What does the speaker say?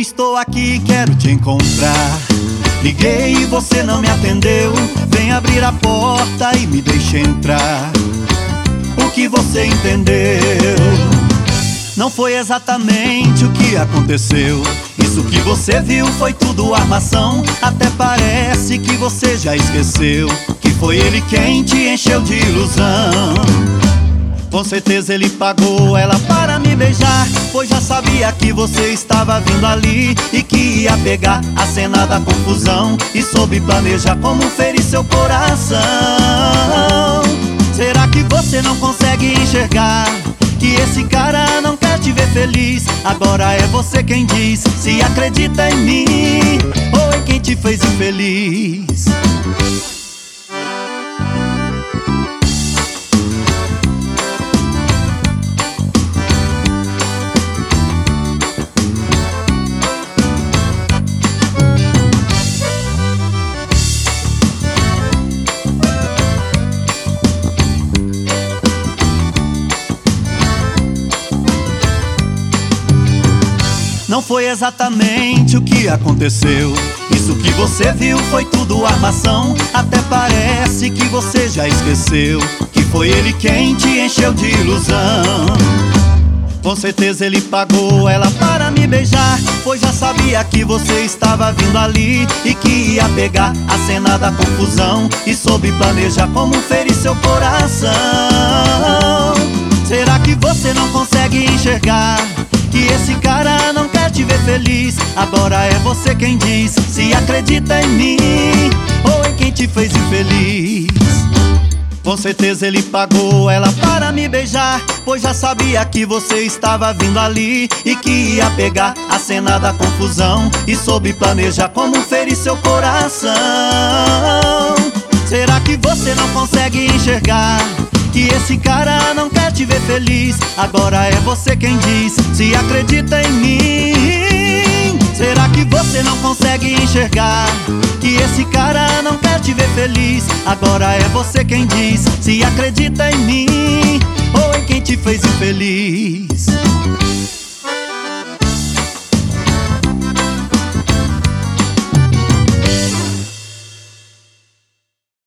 estou aqui, quero te encontrar. Liguei e você não me atendeu. Vem abrir a porta e me deixa entrar. O que você entendeu? Não foi exatamente o que aconteceu. Isso que você viu foi tudo armação. Até parece que você já esqueceu que foi ele quem te encheu de ilusão. Com certeza ele pagou ela para me beijar, pois já sabia que você estava vindo ali e que ia pegar a cena da confusão e soube planejar como ferir seu coração. Será que você não consegue enxergar que esse cara não quer te ver feliz? Agora é você quem diz se acredita em mim ou em quem te fez infeliz. Não foi exatamente o que aconteceu. Isso que você viu foi tudo armação. Até parece que você já esqueceu que foi ele quem te encheu de ilusão. Com certeza ele pagou ela para me beijar, pois já sabia que você estava vindo ali e que ia pegar a cena da confusão e soube planejar como ferir seu coração. Será que você não consegue enxergar que esse cara não quer te ver feliz? Agora é você quem diz se acredita em mim ou em quem te fez infeliz. Com certeza ele pagou ela para me beijar, pois já sabia que você estava vindo ali e que ia pegar a cena da confusão e soube planejar como ferir seu coração. Será que você não consegue enxergar que esse cara não quer te ver feliz? Agora é você quem diz se acredita em mim. Será que você não consegue enxergar que esse cara não quer te ver feliz? Agora é você quem diz se acredita em mim ou em quem te fez infeliz.